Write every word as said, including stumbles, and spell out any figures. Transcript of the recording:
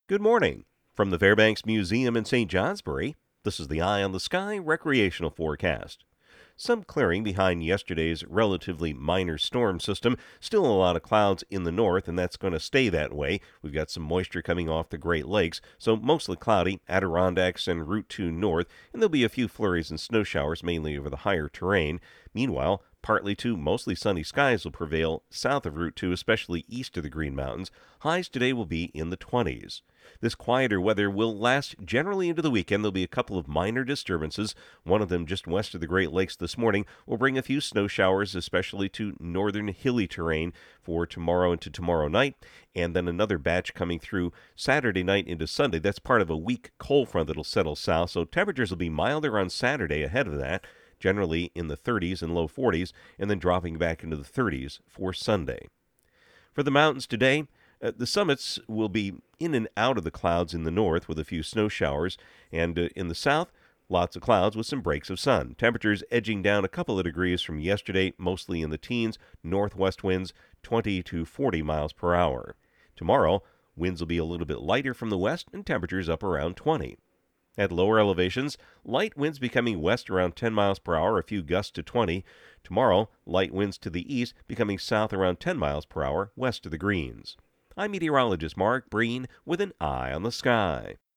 Good morning. From the Fairbanks Museum in Saint Johnsbury, this is the Eye on the Sky recreational forecast. Some clearing behind yesterday's relatively minor storm system. Still a lot of clouds in the north, and that's going to stay that way. We've got some moisture coming off the Great Lakes, so mostly cloudy, Adirondacks and Route two north, and there'll be a few flurries and snow showers mainly over the higher terrain. Meanwhile, partly to mostly sunny skies will prevail south of Route two, especially east of the Green Mountains. Highs today will be in the twenties. This quieter weather will last generally into the weekend. There'll be a couple of minor disturbances. One of them just west of the Great Lakes this morning will bring a few snow showers, especially to northern hilly terrain for tomorrow into tomorrow night. And then another batch coming through Saturday night into Sunday. That's part of a weak cold front that'll settle south, so temperatures will be milder on Saturday ahead of that, generally in the thirties and low forties, and then dropping back into the thirties for Sunday. For the mountains today, uh, the summits will be in and out of the clouds in the north with a few snow showers, and uh, in the south, lots of clouds with some breaks of sun. Temperatures edging down a couple of degrees from yesterday, mostly in the teens, northwest winds twenty to forty miles per hour. Tomorrow, winds will be a little bit lighter from the west and temperatures up around twenty. At lower elevations, light winds becoming west around ten miles per hour, a few gusts to twenty. Tomorrow, light winds to the east becoming south around ten miles per hour west of the Greens. I'm meteorologist Mark Breen with an eye on the sky.